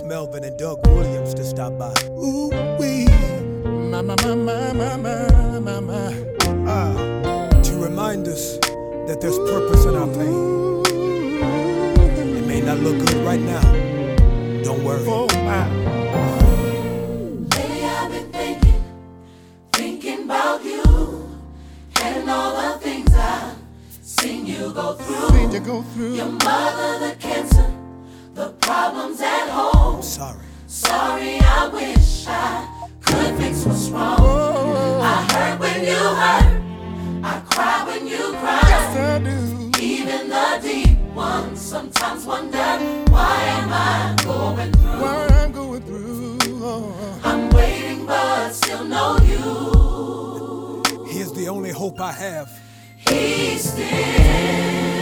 Melvin and Doug Williams to stop by. Ooh wee, my. To remind us that there's purpose in our pain. It may not look good right now. Don't worry. Oh my. Lately I've been thinking about you and all the things I've seen you go through. Your mother, the cancer, the problems at home. Sorry, I wish I could fix what's wrong. I hurt when you hurt, I cry when you cry. Yes, I do. Even the deep ones sometimes wonder, why am I going through? Why I'm going through. Oh. I'm waiting but still know you. Here's the only hope I have. He's still